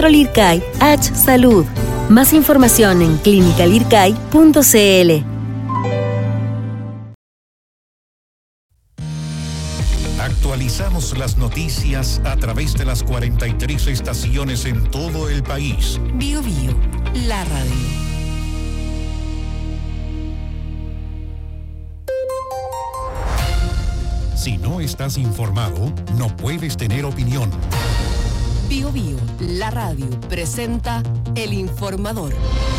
Centro Lircay H Salud. Más información en clinicalircay.cl. Actualizamos las noticias a través de las 43 estaciones en todo el país. Bio Bio, la radio. Si no estás informado, no puedes tener opinión. Bio Bio, la radio, presenta El Informador.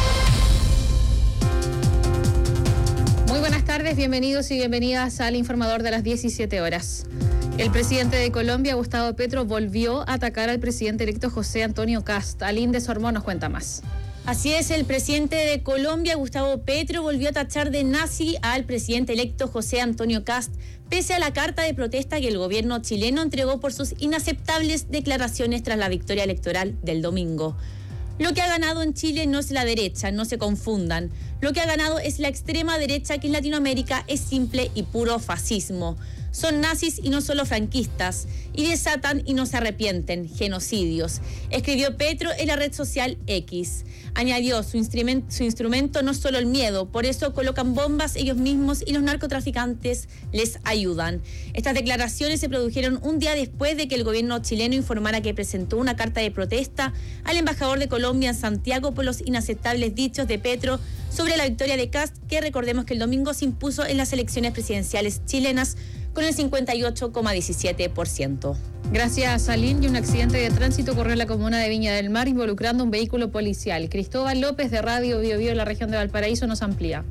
Muy buenas tardes, bienvenidos y bienvenidas al Informador de las 17 horas. El presidente de Colombia, Gustavo Petro, volvió a atacar al presidente electo José Antonio Kast. Aline de Sormón nos cuenta más. Así es, el presidente de Colombia, Gustavo Petro, volvió a tachar de nazi al presidente electo José Antonio Kast, pese a la carta de protesta que el gobierno chileno entregó por sus inaceptables declaraciones tras la victoria electoral del domingo. Lo que ha ganado en Chile no es la derecha, no se confundan. Lo que ha ganado es la extrema derecha, que en Latinoamérica es simple y puro fascismo. Son nazis y no solo franquistas, y desatan y no se arrepienten, genocidios, escribió Petro en la red social X. Añadió, su instrumento no es solo el miedo, por eso colocan bombas ellos mismos y los narcotraficantes les ayudan. Estas declaraciones se produjeron un día después de que el gobierno chileno informara que presentó una carta de protesta al embajador de Colombia en Santiago por los inaceptables dichos de Petro sobre la victoria de Kast, que recordemos que el domingo se impuso en las elecciones presidenciales chilenas con el 58,17%. Gracias, Aline. Y un accidente de tránsito ocurrió en la comuna de Viña del Mar involucrando un vehículo policial. Cristóbal López de Radio Bio Bio en la región de Valparaíso nos amplía.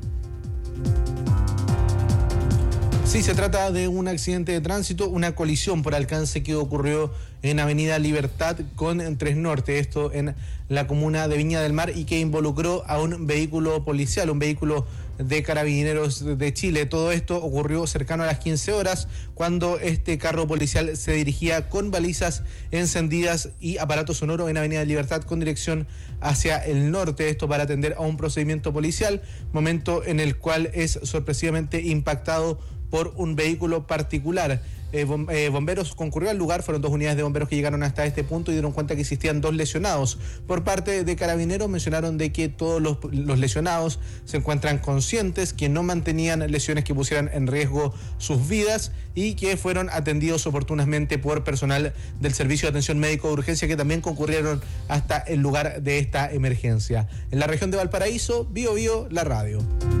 Sí, se trata de un accidente de tránsito, una colisión por alcance que ocurrió en Avenida Libertad con 3 Norte, esto en la comuna de Viña del Mar, y que involucró a un vehículo policial, un vehículo de Carabineros de Chile. Todo esto ocurrió cercano a las 15 horas, cuando este carro policial se dirigía con balizas encendidas y aparato sonoro en Avenida Libertad con dirección hacia el norte, esto para atender a un procedimiento policial, momento en el cual es sorpresivamente impactado por un vehículo particular. Bomberos concurrió al lugar, fueron 2 unidades de bomberos que llegaron hasta este punto y dieron cuenta que existían 2 lesionados. Por parte de Carabineros mencionaron de que todos los lesionados se encuentran conscientes, que no mantenían lesiones que pusieran en riesgo sus vidas y que fueron atendidos oportunamente por personal del Servicio de Atención Médico de Urgencia, que también concurrieron hasta el lugar de esta emergencia. En la región de Valparaíso, Bio Bio, la radio.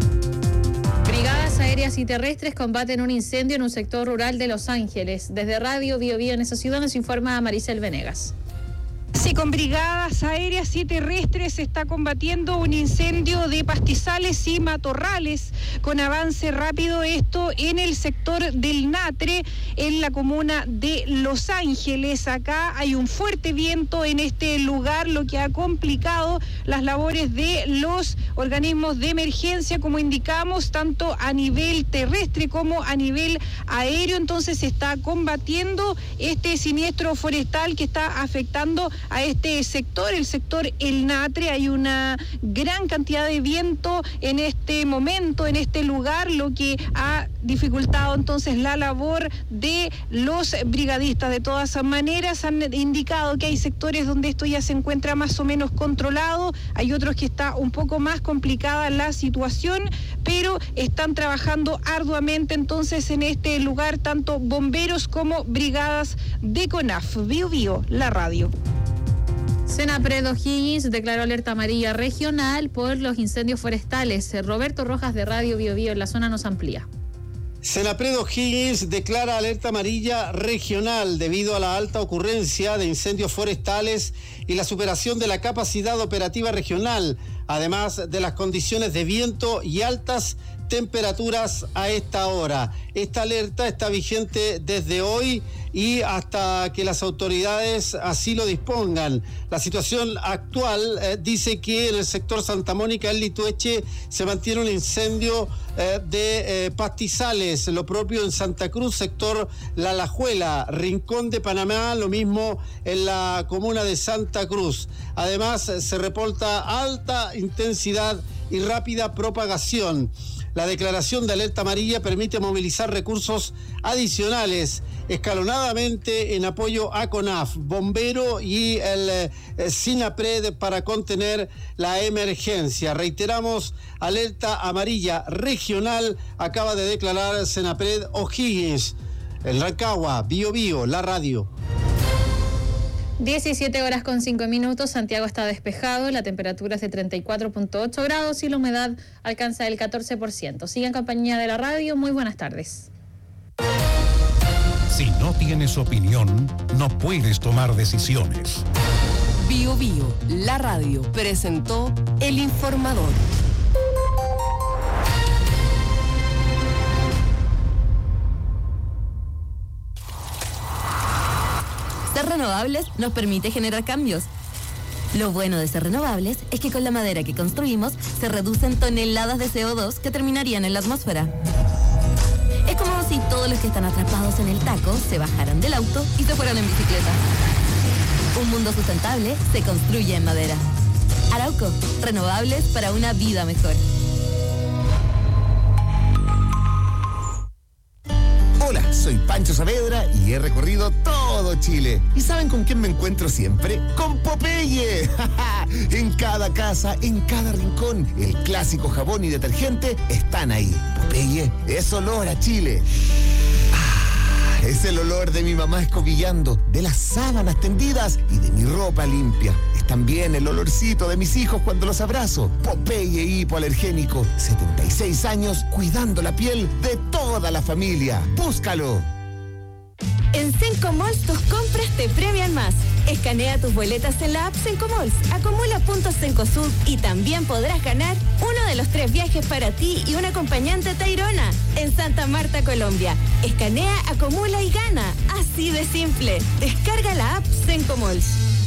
Brigadas aéreas y terrestres combaten un incendio en un sector rural de Los Ángeles. Desde Radio Bio Bio en esa ciudad nos informa Maricel Venegas. Sí, con brigadas aéreas y terrestres se está combatiendo un incendio de pastizales y matorrales con avance rápido, esto en el sector del Natre, en la comuna de Los Ángeles. Acá hay un fuerte viento en este lugar, lo que ha complicado las labores de los organismos de emergencia, como indicamos, tanto a nivel terrestre como a nivel aéreo. Entonces se está combatiendo este siniestro forestal que está afectando a este sector, el sector El Natre. Hay una gran cantidad de viento en este momento, en este lugar, lo que ha dificultado entonces la labor de los brigadistas. De todas maneras, han indicado que hay sectores donde esto ya se encuentra más o menos controlado, hay otros que está un poco más complicada la situación, pero están trabajando arduamente entonces en este lugar, tanto bomberos como brigadas de CONAF. Bio Bio, la radio. Senapred O'Higgins declaró alerta amarilla regional por los incendios forestales. Roberto Rojas de Radio Bio Bio en la zona nos amplía. Senapred O'Higgins declara alerta amarilla regional debido a la alta ocurrencia de incendios forestales y la superación de la capacidad operativa regional, además de las condiciones de viento y altas temperaturas a esta hora. Esta alerta está vigente desde hoy y hasta que las autoridades así lo dispongan. La situación actual dice que en el sector Santa Mónica, en Litueche, se mantiene un incendio de pastizales, lo propio en Santa Cruz, sector La Alajuela, Rincón de Panamá, lo mismo en la comuna de Santa Cruz. Además, se reporta alta intensidad y rápida propagación. La declaración de alerta amarilla permite movilizar recursos adicionales escalonadamente en apoyo a CONAF, Bombero y el SINAPRED para contener la emergencia. Reiteramos, alerta amarilla regional acaba de declarar SINAPRED O'Higgins. En Rancagua, Bío Bío, la radio. 17:05. Santiago está despejado, la temperatura es de 34.8 grados y la humedad alcanza el 14%. Sigue en compañía de la radio. Muy buenas tardes. Si no tienes opinión, no puedes tomar decisiones. Bío Bío, la radio, presentó El Informador. Ser renovables nos permite generar cambios. Lo bueno de ser renovables es que con la madera que construimos se reducen toneladas de CO2 que terminarían en la atmósfera. Es como si todos los que están atrapados en el taco se bajaran del auto y se fueran en bicicleta. Un mundo sustentable se construye en madera. Arauco, renovables para una vida mejor. Hola, soy Pancho Saavedra y he recorrido todo Chile. ¿Y saben con quién me encuentro siempre? ¡Con Popeye! En cada casa, en cada rincón, el clásico jabón y detergente están ahí. Popeye es olor a Chile. Es el olor de mi mamá escobillando, de las sábanas tendidas y de mi ropa limpia. Es también el olorcito de mis hijos cuando los abrazo. Popeye hipoalergénico, 76 años cuidando la piel de toda la familia. ¡Búscalo! En Sencomalls tus compras te premian más. Escanea tus boletas en la app Sencomalls, acumula puntos Cencosud y también podrás ganar uno de los 3 viajes para ti y un acompañante a Tayrona en Santa Marta, Colombia. Escanea, acumula y gana. Así de simple. Descarga la app Sencomalls.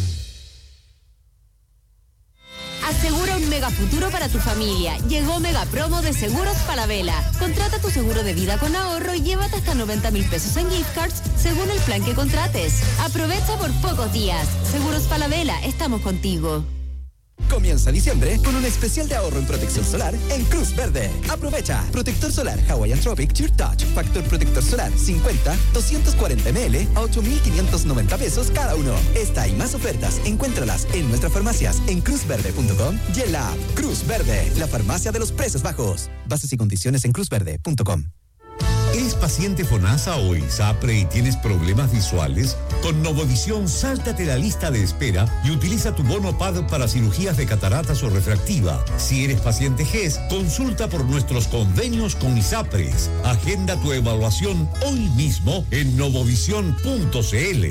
Asegura un mega futuro para tu familia. Llegó Mega Promo de Seguros Falabella. Contrata tu seguro de vida con ahorro y llévate hasta 90,000 pesos en gift cards según el plan que contrates. Aprovecha por pocos días. Seguros Falabella, estamos contigo. Comienza diciembre con un especial de ahorro en protección solar en Cruz Verde. Aprovecha. Protector solar Hawaiian Tropic Sheer Touch. Factor protector solar 50, 240 ml a 8,590 pesos cada uno. Esta y más ofertas, encuéntralas en nuestras farmacias en cruzverde.com y en la app Cruz Verde, la farmacia de los precios bajos. Bases y condiciones en cruzverde.com. ¿Eres paciente FONASA o ISAPRE y tienes problemas visuales? Con Novovisión, sáltate la lista de espera y utiliza tu bono PAD para cirugías de cataratas o refractiva. Si eres paciente GES, consulta por nuestros convenios con ISAPRES. Agenda tu evaluación hoy mismo en novovision.cl.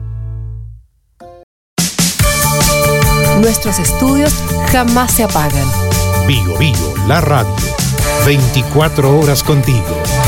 Nuestros estudios jamás se apagan. Bío Bío, la radio. 24 horas contigo.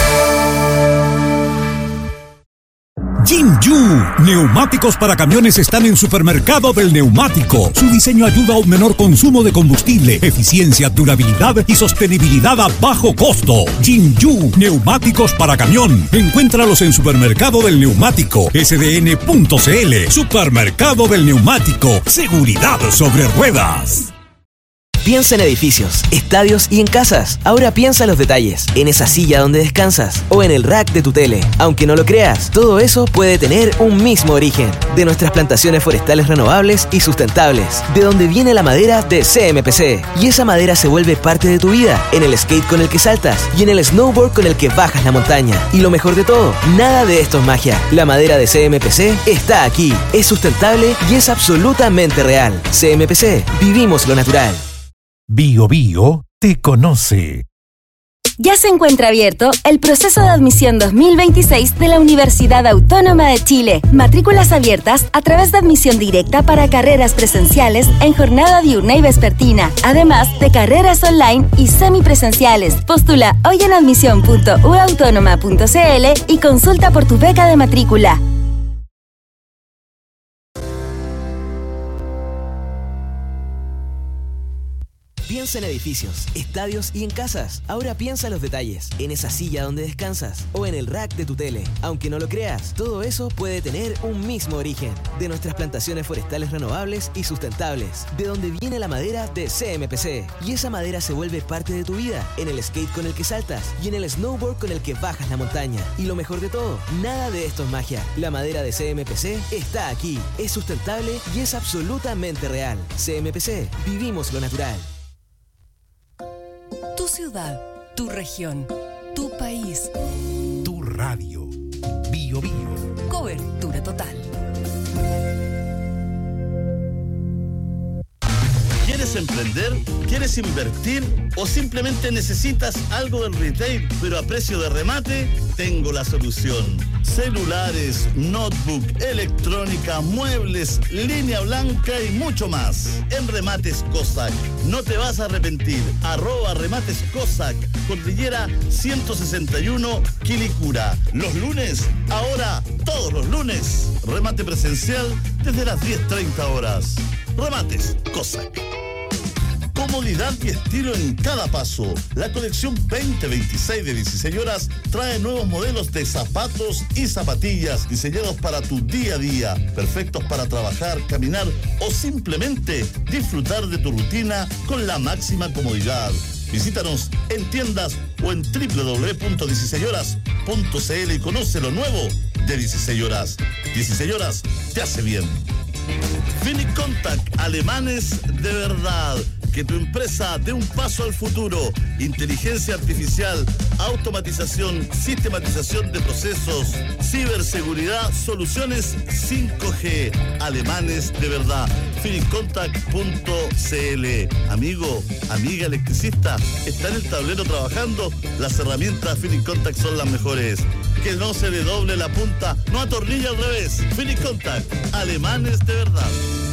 Jinju, neumáticos para camiones están en Supermercado del Neumático. Su diseño ayuda a un menor consumo de combustible, eficiencia, durabilidad y sostenibilidad a bajo costo. Jinju, neumáticos para camión. Encuéntralos en Supermercado del Neumático, sdn.cl. Supermercado del Neumático, seguridad sobre ruedas. Piensa en edificios, estadios y en casas. Ahora piensa en los detalles, en esa silla donde descansas o en el rack de tu tele. Aunque no lo creas, todo eso puede tener un mismo origen. De nuestras plantaciones forestales renovables y sustentables. De donde viene la madera de CMPC. Y esa madera se vuelve parte de tu vida. En el skate con el que saltas y en el snowboard con el que bajas la montaña. Y lo mejor de todo, nada de esto es magia. La madera de CMPC está aquí. Es sustentable y es absolutamente real. CMPC, vivimos lo natural. Bío Bío te conoce. Ya se encuentra abierto el proceso de admisión 2026 de la Universidad Autónoma de Chile. Matrículas abiertas a través de admisión directa para carreras presenciales en jornada diurna y vespertina, además de carreras online y semipresenciales. Postula hoy en admisión.uautónoma.cl y consulta por tu beca de matrícula. Piensa en edificios, estadios y en casas. Ahora piensa los detalles, en esa silla donde descansas o en el rack de tu tele. Aunque no lo creas, todo eso puede tener un mismo origen. De nuestras plantaciones forestales renovables y sustentables. De donde viene la madera de CMPC. Y esa madera se vuelve parte de tu vida. En el skate con el que saltas y en el snowboard con el que bajas la montaña. Y lo mejor de todo, nada de esto es magia. La madera de CMPC está aquí. Es sustentable y es absolutamente real. CMPC, vivimos lo natural. Tu ciudad, tu región, tu país. Tu radio. Bio Bio. Cobertura total. ¿Quieres emprender? ¿Quieres invertir? ¿O simplemente necesitas algo del retail, pero a precio de remate? Tengo la solución. Celulares, notebook, electrónica, muebles, línea blanca y mucho más. En Remates Cossack. No te vas a arrepentir. @Remates Cossack. Cordillera 161, Quilicura. Los lunes, ahora todos los lunes. Remate presencial desde las 10:30 horas. Remates Cossack. Comodidad y estilo en cada paso. La colección 2026 de 16 horas trae nuevos modelos de zapatos y zapatillas diseñados para tu día a día, perfectos para trabajar, caminar o simplemente disfrutar de tu rutina con la máxima comodidad. Visítanos en tiendas o en www.16horas.cl y conoce lo nuevo de 16 horas. 16 horas te hace bien. Finicontact, alemanes de verdad. Que tu empresa dé un paso al futuro. Inteligencia artificial, automatización, sistematización de procesos, ciberseguridad, soluciones 5G. Alemanes de verdad. Finicontact.cl. Amigo, amiga electricista, está en el tablero trabajando. Las herramientas Finicontact son las mejores. Que no se le doble la punta, no atornilla al revés. Finicontact, alemanes de verdad.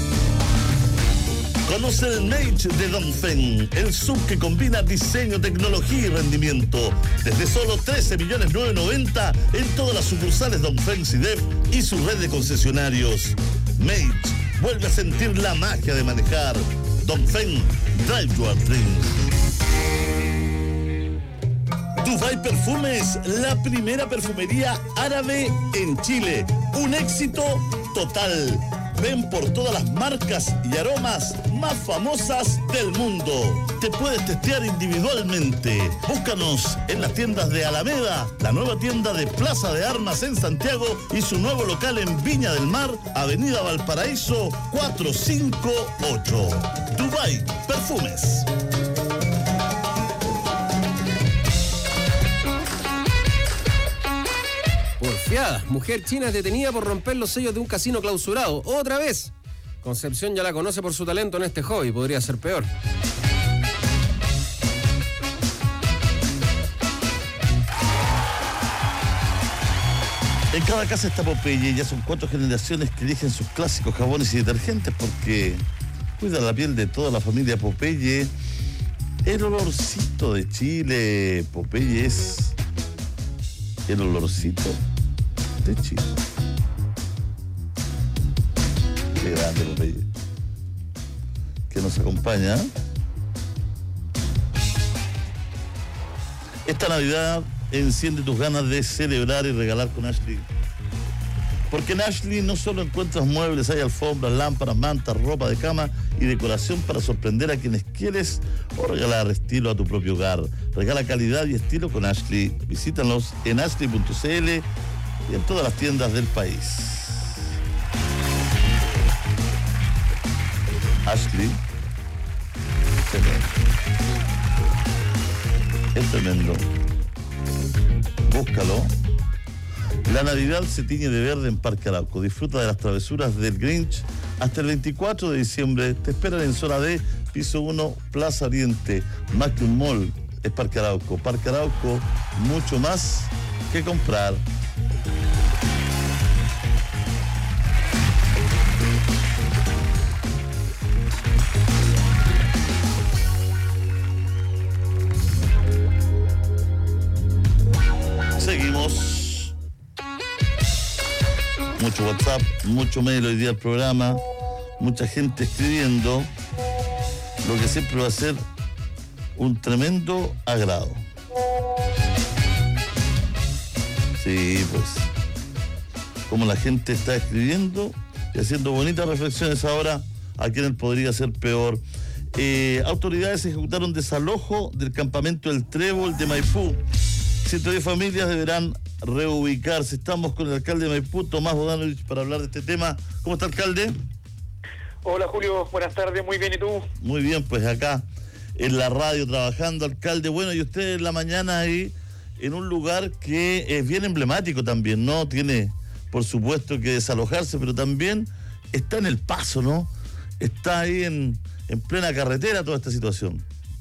Conoce el Mage de Dongfeng, el sub que combina diseño, tecnología y rendimiento. Desde solo 13.990.000 en todas las sucursales Dongfeng CIDEP y su red de concesionarios. Mage, vuelve a sentir la magia de manejar. Dongfeng, drive your dreams. Dubai Perfumes, la primera perfumería árabe en Chile. Un éxito total. Ven por todas las marcas y aromas más famosas del mundo. Te puedes testear individualmente. Búscanos en las tiendas de Alameda, la nueva tienda de Plaza de Armas en Santiago y su nuevo local en Viña del Mar, Avenida Valparaíso 458. Dubai Perfumes. Porfiada, mujer china es detenida por romper los sellos de un casino clausurado. ¡Otra vez! Concepción ya la conoce por su talento en este hobby, podría ser peor. En cada casa está Popeye, ya son 4 generaciones que eligen sus clásicos jabones y detergentes porque cuida la piel de toda la familia Popeye. El olorcito de Chile, Popeye es el olorcito de Chile. Qué grande Popeye, que nos acompaña. Esta Navidad enciende tus ganas de celebrar y regalar con Ashley. Porque en Ashley no solo encuentras muebles, hay alfombras, lámparas, mantas, ropa de cama y decoración para sorprender a quienes quieres o regalar estilo a tu propio hogar. Regala calidad y estilo con Ashley. Visítanos en ashley.cl y en todas las tiendas del país. Ashley. Es tremendo. Búscalo. La Navidad se tiñe de verde en Parque Arauco. Disfruta de las travesuras del Grinch hasta el 24 de diciembre. Te esperan en zona D, piso 1, Plaza Oriente. Más que un mall, es Parque Arauco. Parque Arauco, mucho más que comprar. Seguimos. Mucho WhatsApp, mucho mail hoy día al programa, mucha gente escribiendo. Lo que siempre va a ser un tremendo agrado. Sí, pues, como la gente está escribiendo y haciendo bonitas reflexiones ahora, a quienes podría ser peor. Autoridades ejecutaron desalojo del campamento El Trébol de Maipú. 110 familias deberán reubicarse. Estamos con el alcalde de Maipú, Tomás Bodanovich, para hablar de este tema. ¿Cómo está, alcalde? Hola, Julio, buenas tardes, muy bien, ¿y tú? Muy bien, pues acá en la radio trabajando, alcalde. Bueno, y usted en la mañana ahí en un lugar que es bien emblemático también, ¿no? Tiene, por supuesto, que desalojarse, pero también está en El Paso, ¿no? Está ahí en plena carretera toda esta situación.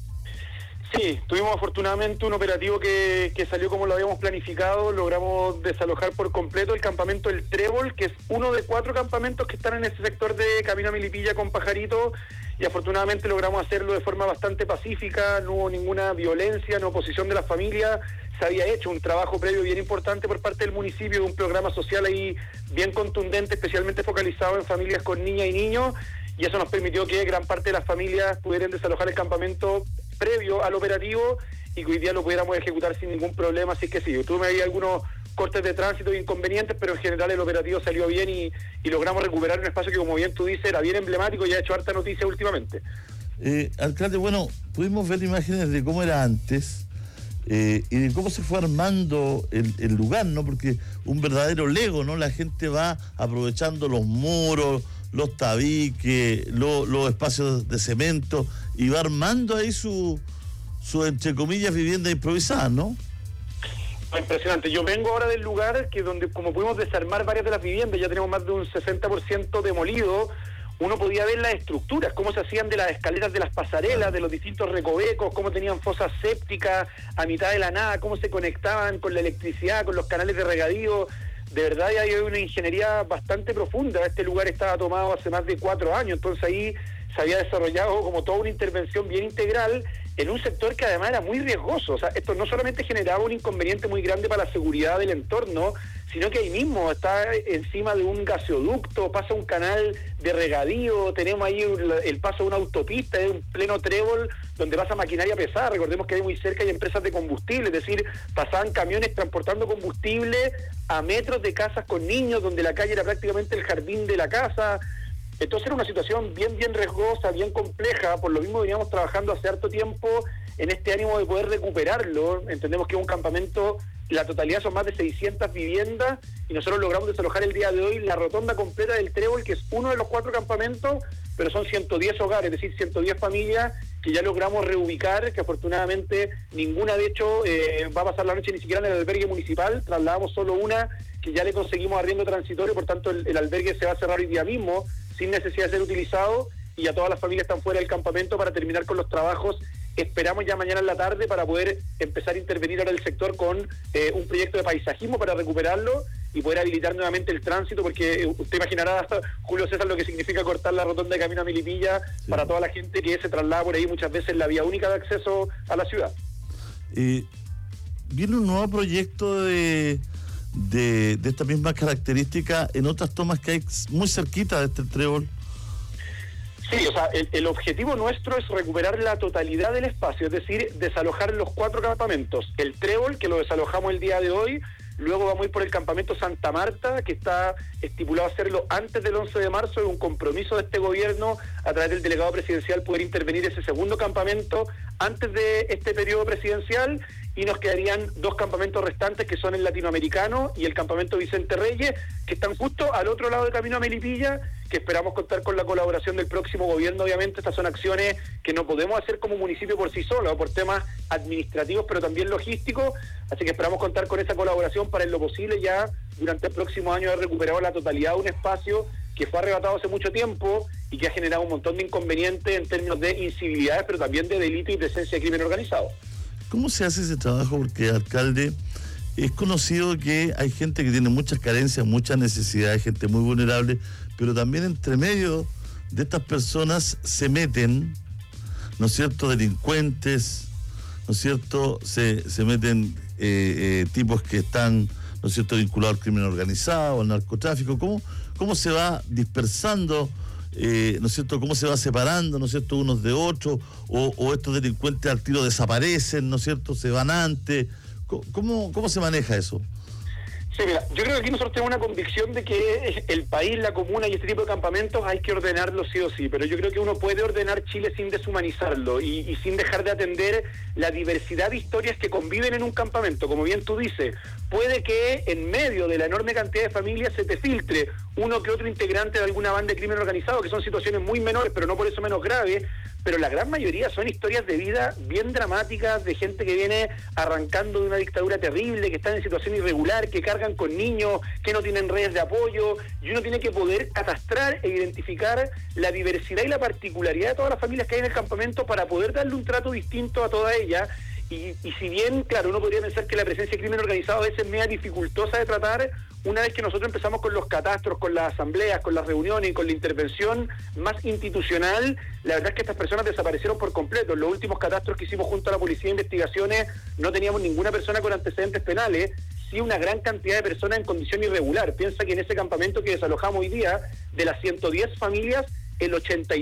Sí, tuvimos afortunadamente un operativo que salió como lo habíamos planificado. Logramos desalojar por completo el campamento El Trébol, que es uno de 4 campamentos que están en ese sector de Camino a Milipilla con Pajarito, y afortunadamente logramos hacerlo de forma bastante pacífica. No hubo ninguna violencia, no oposición de las familias. Se había hecho un trabajo previo bien importante por parte del municipio, de un programa social ahí bien contundente, especialmente focalizado en familias con niñas y niños, y eso nos permitió que gran parte de las familias pudieran desalojar el campamento previo al operativo y que hoy día lo pudiéramos ejecutar sin ningún problema. Así que sí, tuve ahí algunos cortes de tránsito e inconvenientes, pero en general el operativo salió bien y logramos recuperar un espacio que, como bien tú dices, era bien emblemático y ha hecho harta noticia últimamente. Alcalde, bueno, pudimos ver imágenes de cómo era antes y de cómo se fue armando el lugar, ¿no? Porque un verdadero Lego, ¿no? La gente va aprovechando los muros, los tabiques, los espacios de cemento, y va armando ahí su entre comillas, vivienda improvisada, ¿no? Impresionante. Yo vengo ahora del lugar que donde, como pudimos desarmar varias de las viviendas, ya tenemos más de un 60% demolido. Uno podía ver las estructuras, cómo se hacían de las escaleras de las pasarelas, de los distintos recovecos, cómo tenían fosas sépticas a mitad de la nada, cómo se conectaban con la electricidad, con los canales de regadío. De verdad hay una ingeniería bastante profunda. Este lugar estaba tomado hace más de 4 años, entonces ahí se había desarrollado como toda una intervención bien integral en un sector que además era muy riesgoso. O sea, esto no solamente generaba un inconveniente muy grande para la seguridad del entorno, sino que ahí mismo está encima de un gasoducto, pasa un canal de regadío, tenemos ahí el paso de una autopista, es un pleno Trébol donde pasa maquinaria pesada. Recordemos que hay muy cerca hay empresas de combustible, es decir, pasaban camiones transportando combustible a metros de casas con niños, donde la calle era prácticamente el jardín de la casa. Entonces era una situación bien riesgosa, bien compleja. Por lo mismo veníamos trabajando hace harto tiempo en este ánimo de poder recuperarlo. Entendemos que es un campamento, la totalidad son más de 600 viviendas, y nosotros logramos desalojar el día de hoy la rotonda completa del Trébol, que es uno de los 4 campamentos, pero son 110 hogares, es decir, 110 familias que ya logramos reubicar, que afortunadamente ninguna de hecho va a pasar la noche ni siquiera en el albergue municipal. Trasladamos solo una que ya le conseguimos arriendo transitorio, por tanto el albergue se va a cerrar hoy día mismo, sin necesidad de ser utilizado, y ya todas las familias están fuera del campamento para terminar con los trabajos. Esperamos ya mañana en la tarde para poder empezar a intervenir ahora el sector con un proyecto de paisajismo para recuperarlo y poder habilitar nuevamente el tránsito, porque usted imaginará, Julio César, lo que significa cortar la rotonda de Camino a Milipilla, sí, para toda la gente que se traslada por ahí, muchas veces la vía única de acceso a la ciudad. Viene un nuevo proyecto de esta misma característica en otras tomas que hay muy cerquita de este Trébol. Sí, o sea, el objetivo nuestro es recuperar la totalidad del espacio, es decir, desalojar los 4 campamentos. El Trébol, que lo desalojamos el día de hoy, luego vamos a ir por el campamento Santa Marta, que está estipulado hacerlo antes del 11 de marzo, es un compromiso de este gobierno, a través del delegado presidencial, poder intervenir ese segundo campamento antes de este periodo presidencial, y nos quedarían 2 campamentos restantes, que son el Latinoamericano y el campamento Vicente Reyes, que están justo al otro lado de Camino a Melipilla, que esperamos contar con la colaboración del próximo gobierno. Obviamente estas son acciones que no podemos hacer como municipio por sí solos, por temas administrativos, pero también logísticos, así que esperamos contar con esa colaboración para en lo posible ya durante el próximo año haber recuperado la totalidad de un espacio que fue arrebatado hace mucho tiempo y que ha generado un montón de inconvenientes en términos de incivilidades, pero también de delito y presencia de crimen organizado. ¿Cómo se hace ese trabajo? Porque, alcalde, es conocido que hay gente que tiene muchas carencias, muchas necesidades, gente muy vulnerable, pero también entre medio de estas personas se meten, ¿no es cierto?, delincuentes, ¿no es cierto?, se meten tipos que están, ¿no es cierto?, vinculados al crimen organizado, al narcotráfico. ¿Cómo se va dispersando ¿no es cierto?, cómo se va separando, ¿no es cierto?, unos de otros, o estos delincuentes al tiro desaparecen, ¿no es cierto?, se van antes. ¿Cómo se maneja eso? Sí, mira, yo creo que aquí nosotros tenemos una convicción de que el país, la comuna y este tipo de campamentos hay que ordenarlo sí o sí, pero yo creo que uno puede ordenar Chile sin deshumanizarlo y sin dejar de atender la diversidad de historias que conviven en un campamento. Como bien tú dices, puede que en medio de la enorme cantidad de familias se te filtre uno que otro integrante de alguna banda de crimen organizado, que son situaciones muy menores, pero no por eso menos graves, pero la gran mayoría son historias de vida bien dramáticas, de gente que viene arrancando de una dictadura terrible, que están en situación irregular, que cargan con niños, que no tienen redes de apoyo, y uno tiene que poder catastrar e identificar la diversidad y la particularidad de todas las familias que hay en el campamento para poder darle un trato distinto a todas ellas. Y si bien, claro, uno podría pensar que la presencia de crimen organizado a veces es media dificultosa de tratar, una vez que nosotros empezamos con los catastros, con las asambleas, con las reuniones y con la intervención más institucional, la verdad es que estas personas desaparecieron por completo. En los últimos catastros que hicimos junto a la Policía de Investigaciones no teníamos ninguna persona con antecedentes penales, sí una gran cantidad de personas en condición irregular. Piensa que en ese campamento que desalojamos hoy día, de las 110 familias, el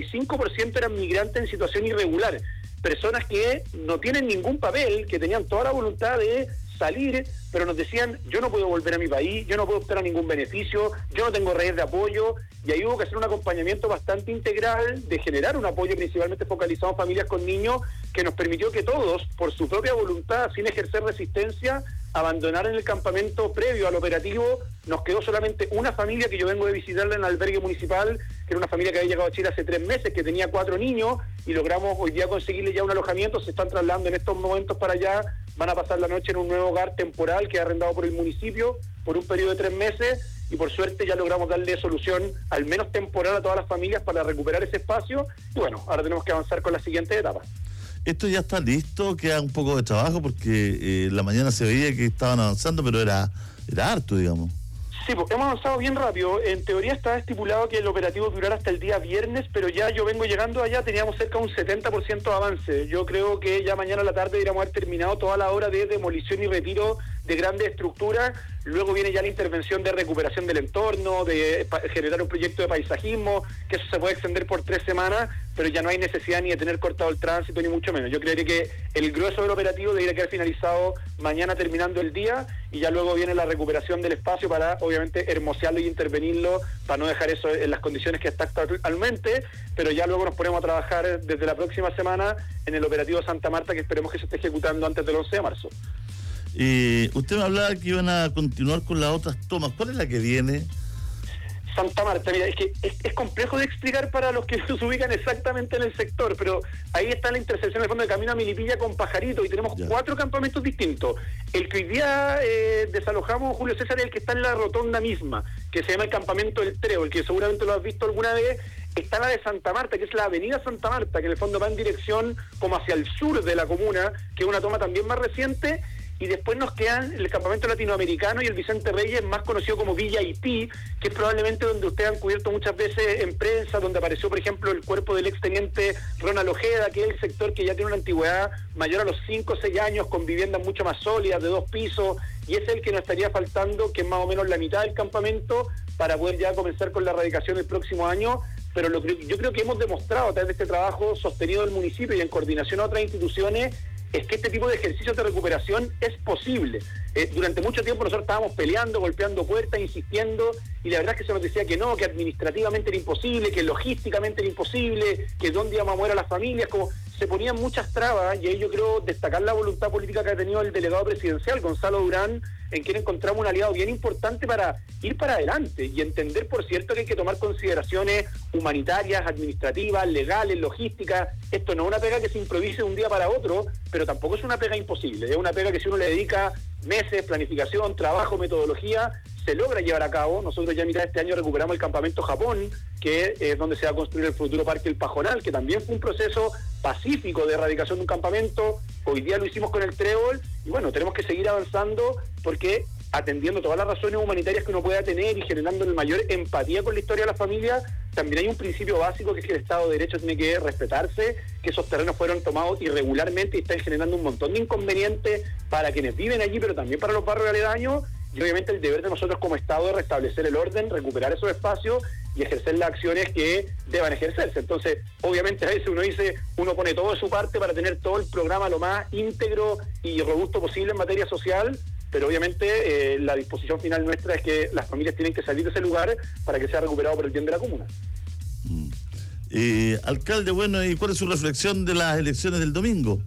85% eran migrantes en situación irregular. Personas que no tienen ningún papel, que tenían toda la voluntad de salir, pero nos decían, yo no puedo volver a mi país, yo no puedo optar a ningún beneficio, yo no tengo redes de apoyo, y ahí hubo que hacer un acompañamiento bastante integral de generar un apoyo principalmente focalizado en familias con niños, que nos permitió que todos, por su propia voluntad, sin ejercer resistencia, abandonaran el campamento previo al operativo. Nos quedó solamente una familia que yo vengo de visitarla en el albergue municipal, que era una familia que había llegado a Chile hace 3 meses, que tenía 4 niños, y logramos hoy día conseguirle ya un alojamiento. Se están trasladando en estos momentos para allá, van a pasar la noche en un nuevo hogar temporal que ha arrendado por el municipio por un periodo de 3 meses, y por suerte ya logramos darle solución, al menos temporal, a todas las familias para recuperar ese espacio. Y bueno, ahora tenemos que avanzar con la siguiente etapa. Esto ya está listo, queda un poco de trabajo porque la mañana se veía que estaban avanzando, pero era harto, digamos. Sí, pues hemos avanzado bien rápido. En teoría estaba estipulado que el operativo durara hasta el día viernes, pero ya yo vengo llegando allá, teníamos cerca de un 70% de avance. Yo creo que ya mañana a la tarde deberíamos haber terminado toda la obra de demolición y retiro de grandes estructuras. Luego viene ya la intervención de recuperación del entorno, de generar un proyecto de paisajismo, que eso se puede extender por 3 semanas, pero ya no hay necesidad ni de tener cortado el tránsito, ni mucho menos. Yo creería que el grueso del operativo debería quedar finalizado mañana terminando el día, y ya luego viene la recuperación del espacio para, obviamente, hermosearlo y intervenirlo, para no dejar eso en las condiciones que está actualmente, pero ya luego nos ponemos a trabajar desde la próxima semana en el operativo Santa Marta, que esperemos que se esté ejecutando antes del 11 de marzo. Usted me hablaba que iban a continuar con las otras tomas. ¿Cuál es la que viene? Santa Marta, mira, es que es complejo de explicar para los que se ubican exactamente en el sector, pero ahí está la intersección del fondo de camino a Milipilla con Pajarito, y tenemos 4 campamentos distintos. El que hoy día desalojamos, Julio César, es el que está en la rotonda misma, que se llama el campamento del Trébol, que seguramente lo has visto alguna vez. Está la de Santa Marta, que es la avenida Santa Marta, que en el fondo va en dirección como hacia el sur de la comuna, que es una toma también más reciente. Y después nos quedan el campamento latinoamericano y el Vicente Reyes, más conocido como Villa Haití, que es probablemente donde ustedes han cubierto muchas veces en prensa, donde apareció, por ejemplo, el cuerpo del exteniente Ronald Ojeda, que es el sector que ya tiene una antigüedad mayor a los 5 o 6 años, con viviendas mucho más sólidas, de 2 pisos, y es el que nos estaría faltando, que es más o menos la mitad del campamento, para poder ya comenzar con la erradicación el próximo año. Pero yo creo que hemos demostrado a través de este trabajo sostenido del municipio y en coordinación a otras instituciones, es que este tipo de ejercicios de recuperación es posible. Durante mucho tiempo nosotros estábamos peleando, golpeando puertas, insistiendo, y la verdad es que se nos decía que no, que administrativamente era imposible, que logísticamente era imposible, que dónde íbamos a mover a las familias, como se ponían muchas trabas, y ahí yo creo destacar la voluntad política que ha tenido el delegado presidencial, Gonzalo Durán, en quien encontramos un aliado bien importante para ir para adelante y entender, por cierto, que hay que tomar consideraciones humanitarias, administrativas, legales, logísticas. Esto no es una pega que se improvise de un día para otro, pero tampoco es una pega imposible. Es una pega que si uno le dedica meses, planificación, trabajo, metodología, se logra llevar a cabo. Nosotros ya a mitad de este año recuperamos el campamento Japón, que es donde se va a construir el futuro Parque El Pajonal, que también fue un proceso pacífico de erradicación de un campamento. Hoy día lo hicimos con el Trébol, y bueno, tenemos que seguir avanzando, porque atendiendo todas las razones humanitarias que uno pueda tener y generando la mayor empatía con la historia de la familia, también hay un principio básico, que es que el Estado de Derecho tiene que respetarse, que esos terrenos fueron tomados irregularmente y están generando un montón de inconvenientes para quienes viven allí, pero también para los barrios aledaños, y obviamente el deber de nosotros como Estado es restablecer el orden, recuperar esos espacios y ejercer las acciones que deban ejercerse. Entonces, obviamente a veces uno dice, uno pone todo de su parte para tener todo el programa lo más íntegro y robusto posible en materia social, pero obviamente la disposición final nuestra es que las familias tienen que salir de ese lugar para que sea recuperado por el bien de la comuna. Alcalde, bueno, ¿y cuál es su reflexión de las elecciones del domingo?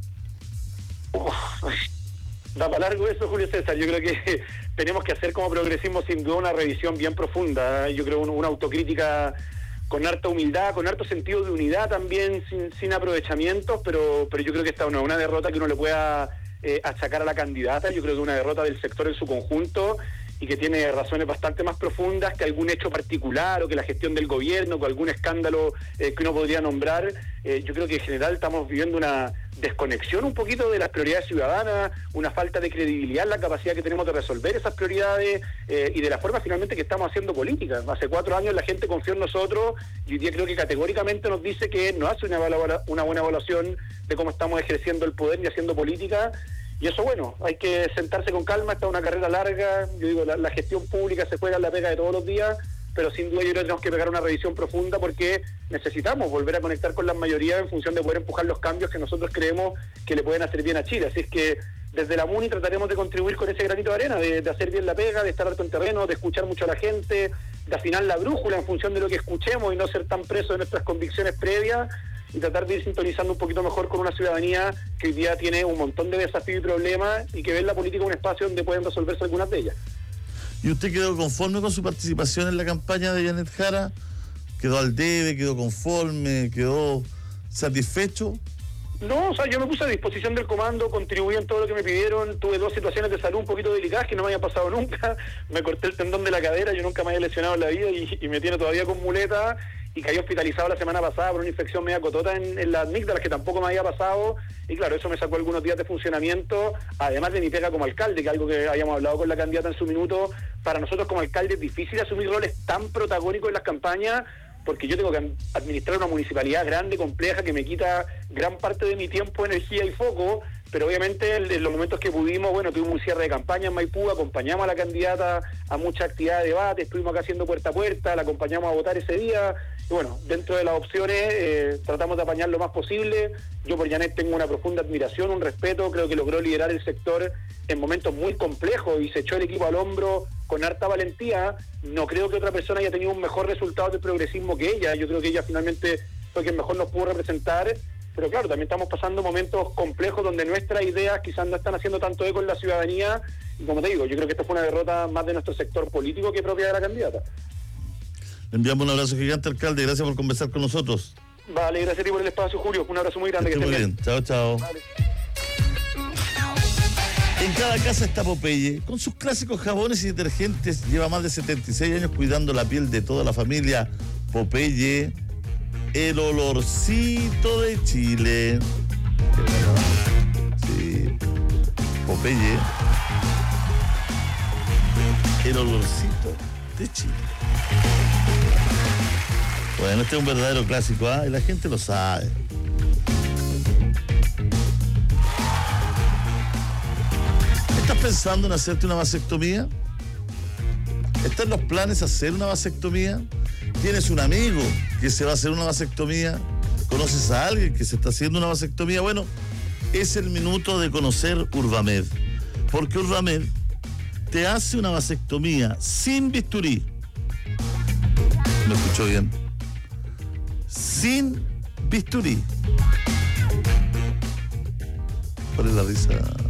Da para largo eso, Julio César. Yo creo que tenemos que hacer como progresismo sin duda una revisión bien profunda. Yo creo una autocrítica con harta humildad, con harto sentido de unidad también, sin aprovechamientos, pero yo creo que esta no es una derrota que uno le pueda achacar a la candidata. Yo creo que es una derrota del sector en su conjunto y que tiene razones bastante más profundas que algún hecho particular o que la gestión del gobierno, que algún escándalo que uno podría nombrar. Yo creo que en general estamos viviendo una desconexión un poquito de las prioridades ciudadanas, una falta de credibilidad en la capacidad que tenemos de resolver esas prioridades y de la forma finalmente que estamos haciendo política. Hace 4 años la gente confió en nosotros y hoy día creo que categóricamente nos dice que no hace una buena evaluación de cómo estamos ejerciendo el poder y haciendo política. Y eso, bueno, hay que sentarse con calma. Esta es una carrera larga. Yo digo, la gestión pública se juega en la pega de todos los días, pero sin duda yo creo que tenemos que pegar una revisión profunda porque necesitamos volver a conectar con las mayorías en función de poder empujar los cambios que nosotros creemos que le pueden hacer bien a Chile. Así es que desde la MUNI trataremos de contribuir con ese granito de arena, de hacer bien la pega, de estar harto en terreno, de escuchar mucho a la gente, de afinar la brújula en función de lo que escuchemos y no ser tan presos de nuestras convicciones previas, y tratar de ir sintonizando un poquito mejor con una ciudadanía que hoy día tiene un montón de desafíos y problemas y que ve en la política un espacio donde pueden resolverse algunas de ellas. ¿Y usted quedó conforme con su participación en la campaña de Janet Jara? ¿Quedó al debe? ¿Quedó conforme? ¿Quedó satisfecho? No, o sea, yo me puse a disposición del comando, contribuí en todo lo que me pidieron, tuve 2 situaciones de salud un poquito delicadas que no me habían pasado nunca, me corté el tendón de la cadera, yo nunca me había lesionado en la vida y me tiene todavía con muleta, y caí hospitalizado la semana pasada por una infección media cotota en las amígdalas que tampoco me había pasado, y claro, eso me sacó algunos días de funcionamiento, además de mi pega como alcalde, que algo que habíamos hablado con la candidata en su minuto. Para nosotros como alcalde es difícil asumir roles tan protagónicos en las campañas, porque yo tengo que administrar una municipalidad grande, compleja, que me quita gran parte de mi tiempo, energía y foco, pero obviamente en los momentos que pudimos, bueno, tuvimos un cierre de campaña en Maipú, acompañamos a la candidata a mucha actividad de debate, estuvimos acá haciendo puerta a puerta, la acompañamos a votar ese día, y bueno, dentro de las opciones tratamos de apañar lo más posible. Yo por Janet tengo una profunda admiración, un respeto, creo que logró liderar el sector en momentos muy complejos y se echó el equipo al hombro con harta valentía. No creo que otra persona haya tenido un mejor resultado del progresismo que ella. Yo creo que ella finalmente fue quien mejor nos pudo representar, pero claro, también estamos pasando momentos complejos donde nuestras ideas quizás no están haciendo tanto eco en la ciudadanía, y como te digo, yo creo que esta fue una derrota más de nuestro sector político que propia de la candidata. Le enviamos un abrazo gigante, alcalde, gracias por conversar con nosotros. Vale, gracias a ti por el espacio, Julio, un abrazo muy grande. Que esté muy bien. Chao, chao. Vale. En cada casa está Popeye, con sus clásicos jabones y detergentes. Lleva más de 76 años cuidando la piel de toda la familia. Popeye, el olorcito de Chile. Sí, Popeye, el olorcito de Chile. Bueno, este es un verdadero clásico, y la gente lo sabe. ¿Estás pensando en hacerte una vasectomía? ¿Están los planes hacer una vasectomía? ¿Tienes un amigo que se va a hacer una vasectomía? ¿Conoces a alguien que se está haciendo una vasectomía? Bueno, es el minuto de conocer Urbamed, porque Urbamed te hace una vasectomía sin bisturí. ¿Me escuchó bien? Sin bisturí. ¿Cuál es la risa?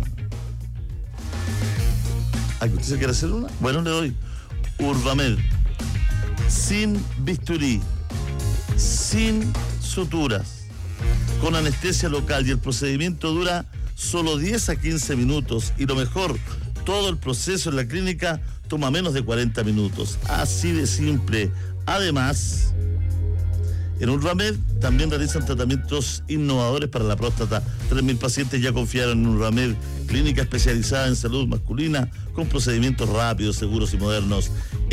¿A que usted se quiere hacer una? Bueno, le doy. Urbamed. Sin bisturí. Sin suturas. Con anestesia local, y el procedimiento dura solo 10 a 15 minutos. Y lo mejor, todo el proceso en la clínica toma menos de 40 minutos. Así de simple. Además, en Urbamed también realizan tratamientos innovadores para la próstata. 3.000 pacientes ya confiaron en Urbamed, clínica especializada en salud masculina con procedimientos rápidos, seguros y modernos.